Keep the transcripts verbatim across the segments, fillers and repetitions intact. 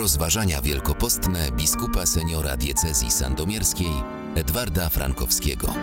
Rozważania wielkopostne biskupa seniora diecezji sandomierskiej Edwarda Frankowskiego.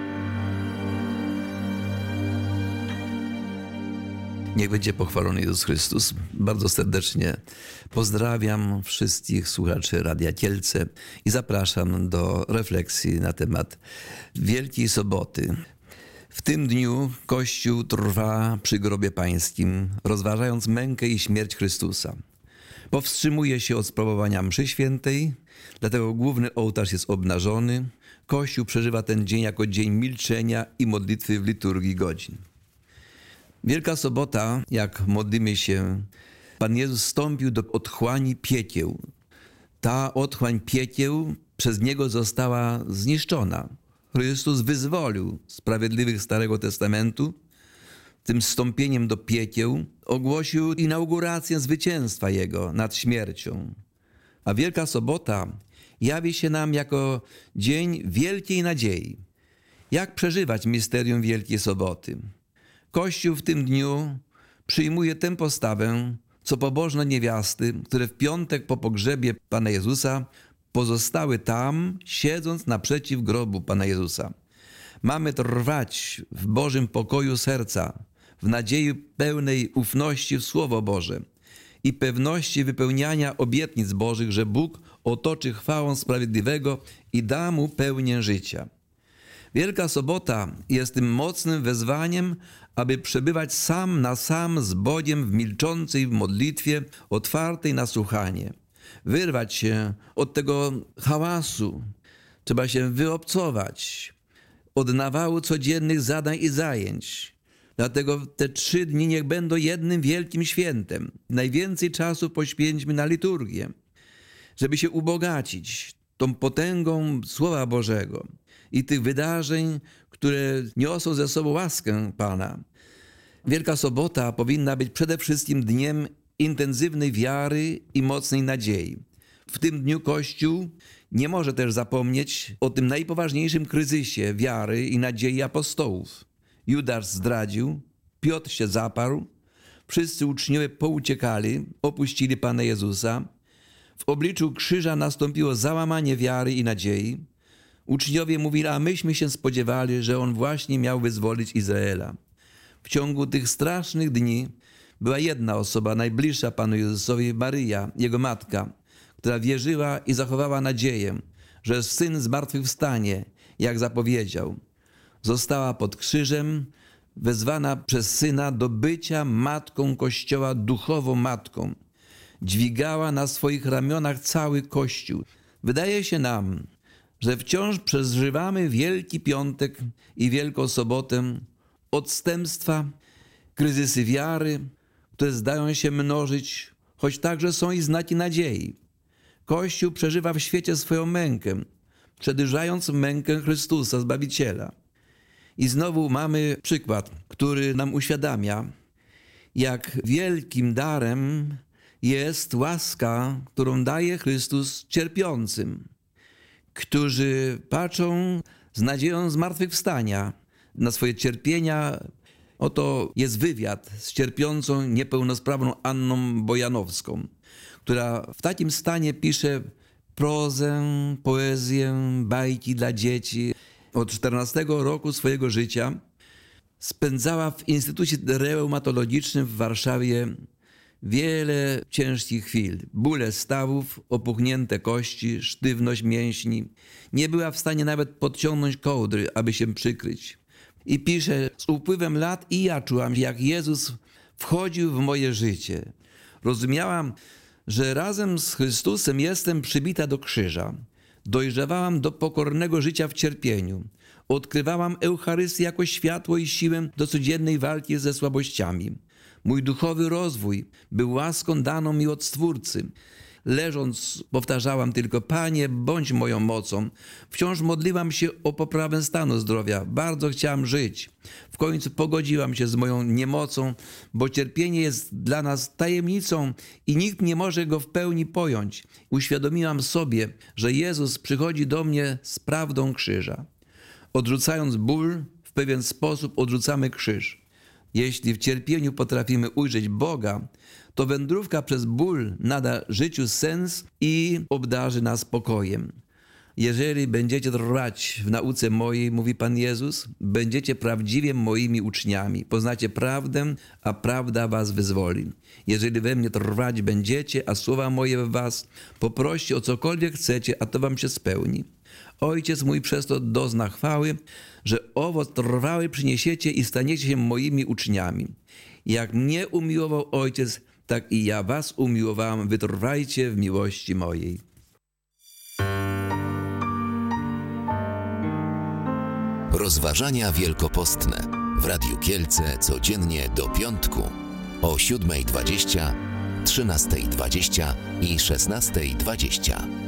Niech będzie pochwalony Jezus Chrystus. Bardzo serdecznie pozdrawiam wszystkich słuchaczy Radia Kielce i zapraszam do refleksji na temat Wielkiej Soboty. W tym dniu Kościół trwa przy grobie pańskim, rozważając mękę i śmierć Chrystusa. Powstrzymuje się od sprawowania mszy świętej, dlatego główny ołtarz jest obnażony. Kościół przeżywa ten dzień jako dzień milczenia i modlitwy w liturgii godzin. Wielka Sobota, jak modlimy się, Pan Jezus wstąpił do otchłani piekieł. Ta otchłań piekieł przez Niego została zniszczona. Chrystus wyzwolił sprawiedliwych Starego Testamentu. Tym wstąpieniem do piekieł ogłosił inaugurację zwycięstwa Jego nad śmiercią. A Wielka Sobota jawi się nam jako dzień wielkiej nadziei. Jak przeżywać misterium Wielkiej Soboty? Kościół w tym dniu przyjmuje tę postawę, co pobożne niewiasty, które w piątek po pogrzebie Pana Jezusa pozostały tam, siedząc naprzeciw grobu Pana Jezusa. Mamy trwać w Bożym pokoju serca, w nadziei pełnej ufności w Słowo Boże i pewności wypełniania obietnic Bożych, że Bóg otoczy chwałą sprawiedliwego i da mu pełnię życia. Wielka Sobota jest tym mocnym wezwaniem, aby przebywać sam na sam z Bogiem w milczącej modlitwie, otwartej na słuchanie. Wyrwać się od tego hałasu. Trzeba się wyobcować od nawału codziennych zadań i zajęć. Dlatego te trzy dni niech będą jednym wielkim świętem. Najwięcej czasu poświęćmy na liturgię, żeby się ubogacić tą potęgą Słowa Bożego i tych wydarzeń, które niosą ze sobą łaskę Pana. Wielka Sobota powinna być przede wszystkim dniem intensywnej wiary i mocnej nadziei. W tym dniu Kościół nie może też zapomnieć o tym najpoważniejszym kryzysie wiary i nadziei apostołów. Judasz zdradził, Piotr się zaparł, wszyscy uczniowie pouciekali, opuścili Pana Jezusa. W obliczu krzyża nastąpiło załamanie wiary i nadziei. Uczniowie mówili, a myśmy się spodziewali, że On właśnie miał wyzwolić Izraela. W ciągu tych strasznych dni była jedna osoba najbliższa Panu Jezusowi, Maryja, Jego matka, która wierzyła i zachowała nadzieję, że Syn zmartwychwstanie, jak zapowiedział. Została pod krzyżem, wezwana przez Syna do bycia matką Kościoła, duchową matką. Dźwigała na swoich ramionach cały Kościół. Wydaje się nam, że wciąż przeżywamy Wielki Piątek i Wielką Sobotę, odstępstwa, kryzysy wiary, które zdają się mnożyć, choć także są i znaki nadziei. Kościół przeżywa w świecie swoją mękę, przedłużając mękę Chrystusa, Zbawiciela. I znowu mamy przykład, który nam uświadamia, jak wielkim darem jest łaska, którą daje Chrystus cierpiącym, którzy patrzą z nadzieją zmartwychwstania na swoje cierpienia. Oto jest wywiad z cierpiącą, niepełnosprawną Anną Bojanowską, która w takim stanie pisze prozę, poezję, bajki dla dzieci. Od czternastego roku swojego życia spędzała w Instytucie Reumatologicznym w Warszawie wiele ciężkich chwil. Bóle stawów, opuchnięte kości, sztywność mięśni. Nie była w stanie nawet podciągnąć kołdry, aby się przykryć. I pisze, z upływem lat i ja czułam, jak Jezus wchodził w moje życie. Rozumiałam, że razem z Chrystusem jestem przybita do krzyża. Dojrzewałam do pokornego życia w cierpieniu. Odkrywałam Eucharystię jako światło i siłę do codziennej walki ze słabościami. Mój duchowy rozwój był łaską daną mi od Stwórcy. Leżąc powtarzałam tylko, Panie, bądź moją mocą. Wciąż modliłam się o poprawę stanu zdrowia. Bardzo chciałam żyć. W końcu pogodziłam się z moją niemocą, bo cierpienie jest dla nas tajemnicą i nikt nie może go w pełni pojąć. Uświadomiłam sobie, że Jezus przychodzi do mnie z prawdą krzyża. Odrzucając ból, w pewien sposób odrzucamy krzyż. Jeśli w cierpieniu potrafimy ujrzeć Boga, to wędrówka przez ból nada życiu sens i obdarzy nas spokojem. Jeżeli będziecie trwać w nauce mojej, mówi Pan Jezus, będziecie prawdziwie moimi uczniami. Poznacie prawdę, a prawda was wyzwoli. Jeżeli we mnie trwać będziecie, a słowa moje w was, poproście o cokolwiek chcecie, a to wam się spełni. Ojciec mój przez to dozna chwały, że owoc trwały przyniesiecie i staniecie się moimi uczniami. Jak mnie umiłował Ojciec, tak i ja was umiłowałem. Wytrwajcie w miłości mojej. Rozważania wielkopostne w Radiu Kielce codziennie do piątku o siódmej dwadzieścia, trzynastej dwadzieścia i szesnastej dwadzieścia.